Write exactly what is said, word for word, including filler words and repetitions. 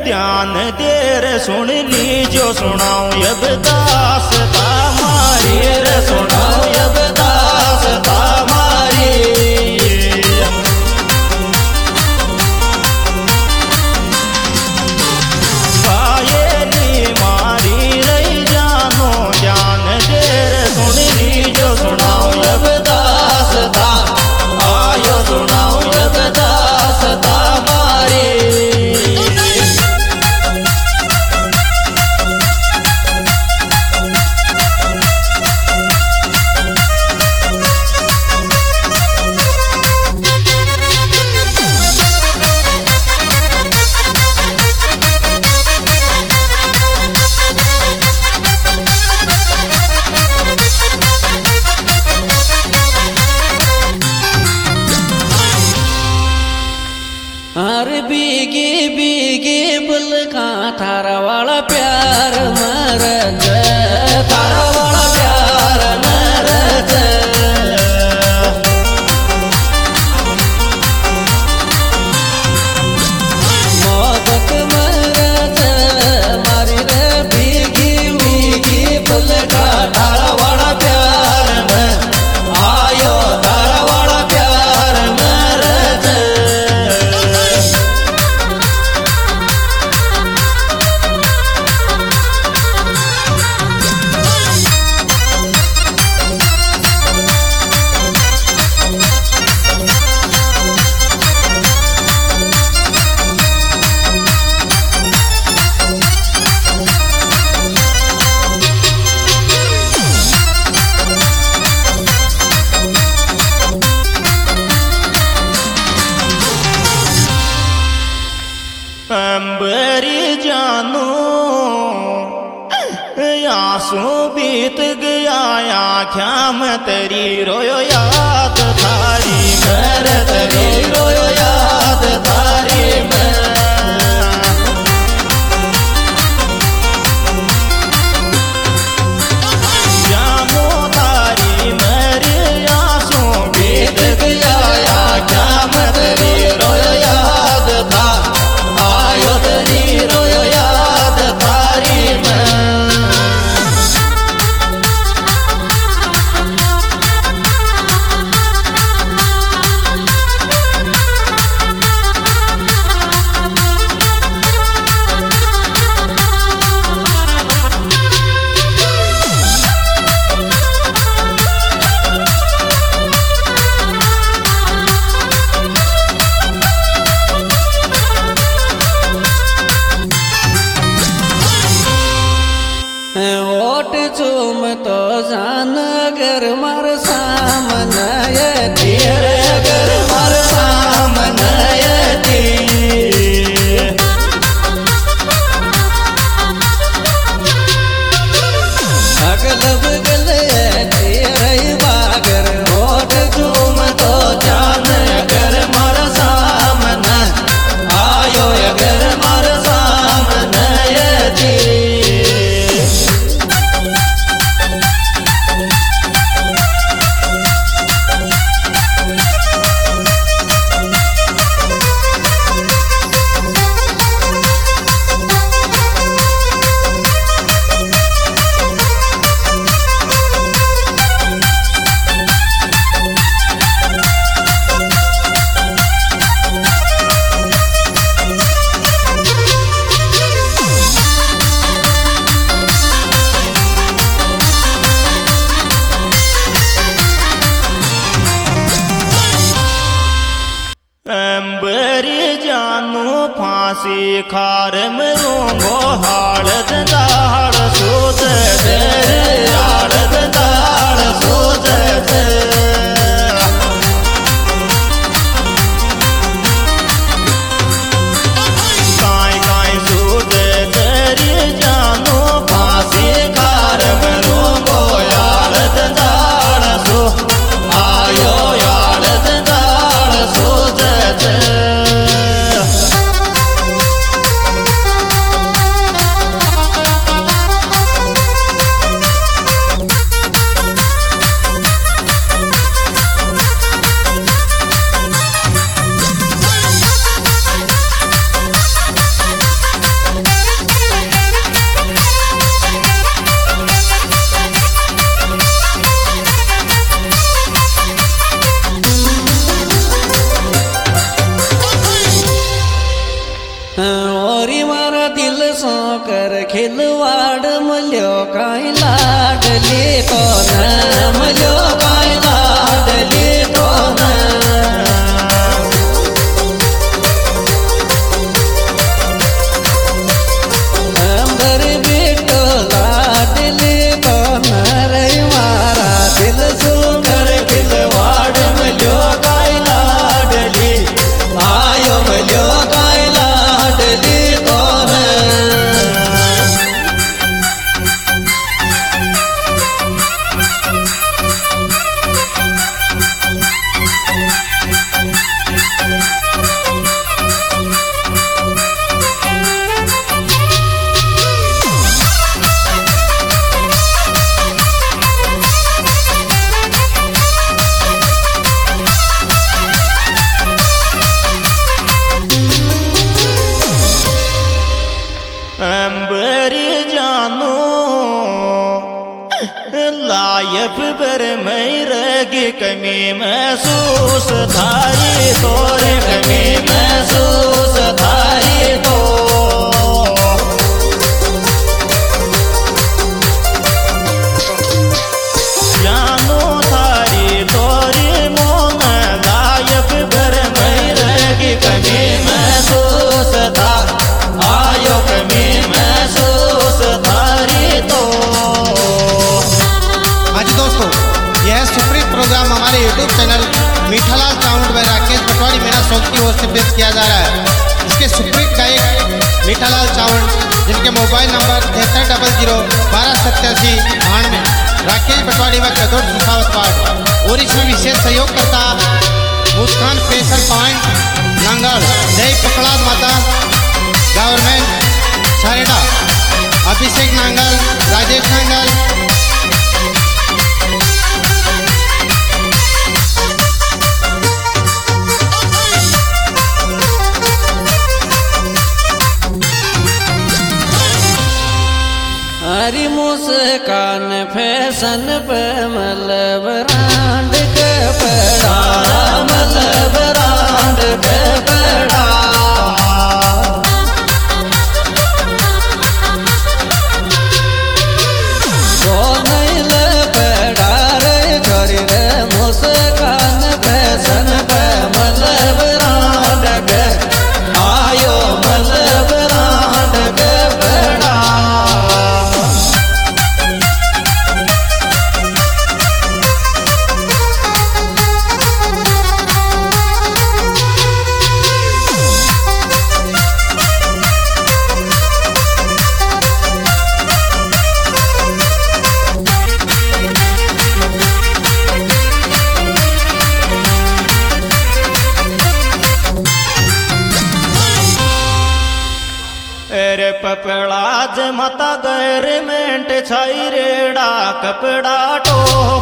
ध्यान देर सुन लीजो सुनाऊं अब दासता मारी रे सुनाऊं अब दासता मारी। पायली मारी रही जानो ध्यान देर सुन लीजो सुनाऊं अब दासता आयो सुनाऊं अब दासता मारी। हर बीगे बीगे बुल का थारा वाला प्यार मरज थारा वाला प्यार मरज मोदक मरज मारी रे बीगी बीगी बुल का थारा वाला प्यार में आयो थारा वाला प्यार मरज। अंबरी जानू आंसू बीत गया आँख्या में तेरी रोयो याद थारी मेरे तेरी रोयो याद थारी मैं जानू तारी मेरी आंसू बीत गया आँख्या में तेरी रोयो याद था आयो तेरी रोयो याद थारी मैं। ओट चूम तो जान अगर मर सामने तेरे अगर मर सामने अगल बगल तेरे बागर ओट चूम तो जान अगर मर सामने आयो अगर मर सामने अंबरी जानू फांसी खार में रोंगो हालत दाड़ सोच तेरे हालत दाड़ सोच काई काई सोच तेरी जानू फांसी खार में रोंगो हालत दाड़ सो आयो हालत दाड़ सोच किलवाड मल्यो काय लाडली कोण मल्यो काय लाडली कोण अंबर बिटो लाडली कोण रे मारा दिल सुंदर किलवाड मल्यो काय लाडली आयो मल्यो काय लाडली कोण अंबरी जानो लायफ बर मैरगी कमी महसूस थारी तोर कमी महसूस थारी तो जानो थारी तोरी मोन लायफ बर मैरगी कमी महसूस था आयो कमी महसूस थारी तो। आज दोस्तों यह सुप्रीत प्रोग्राम हमारे यूट्यूब चैनल मीठालाल साउंड व राकेश पटवारी मेरा शौक की ओर से पेश किया जा रहा है। इसके सुप्रीत गायक मीठालाल साउंड जिनके मोबाइल नंबर तिहत्तर डबल जीरो बारह सत्तासी बानवे राकेश पटवारी व कदोर सुखावत पाठ और इसमें विशेष सहयोग करता मुस्कान स्पेशल पॉइंट नांगल जय पकड़ाद माता गवर्नमेंट सारेडा अभिषेक नांगल राजेश नांगल हरी मुस्कान फैशन पे मल ब्रांड के पड़ा मल ब्रांड के पड़ा वो नहीं ले पड़ा रे छोरी रे मुस्कान फैशन पे मल ब्रांड के आयो मल ब्रांड के पड़ा रे पपड़ा ज माता गैरमेंट छाई रेड़ा कपड़ा टो